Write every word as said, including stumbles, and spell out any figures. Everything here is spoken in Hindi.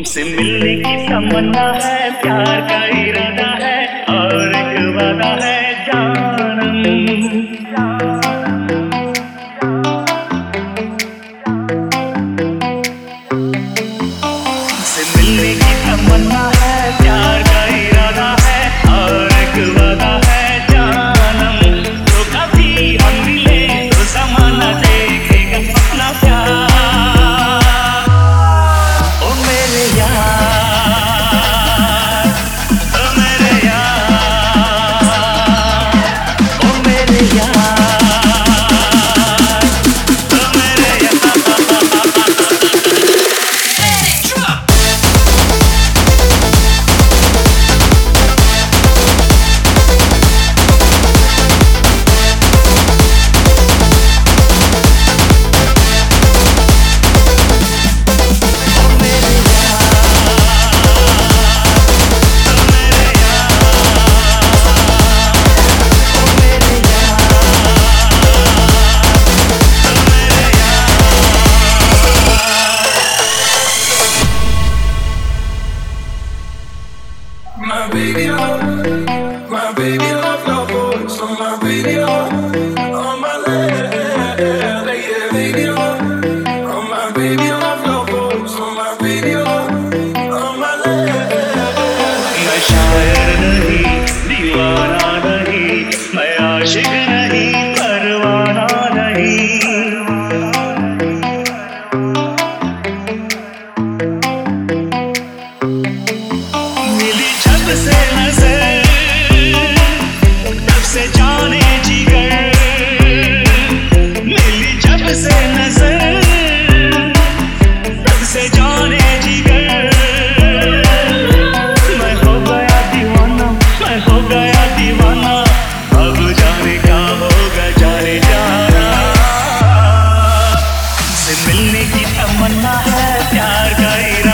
तुमसे मिलने की तमन्ना है, प्यार का इरादा है और एक वादा है जानम। तुमसे मिलने की तमन्ना है, प्यार का इरादा है और एक वादा है जानम। तो कभी हम मिले तो ज़माना देखेगा अपना प्यार। ओ मेरे यार, ओ मेरे यार, ओ मेरे यार, ओ मेरे यार। My baby love, my baby love, love voice on my baby love, on my left, yeah, baby love, on my baby love, love voice on my baby love, on my left. मैं शायर नहीं, दीवाना नहीं, मैं आशिक नहीं, परवाना नहीं। मिली जब से नजर, तब से जाने जिगर। मिली जब से नजर, तब से जाने जिगर। मैं हो गया दीवाना, मैं हो गया दीवाना, अब जाने क्या होगा जाने जाना। तुमसे मिलने की तमन्ना है, प्यार का इरादा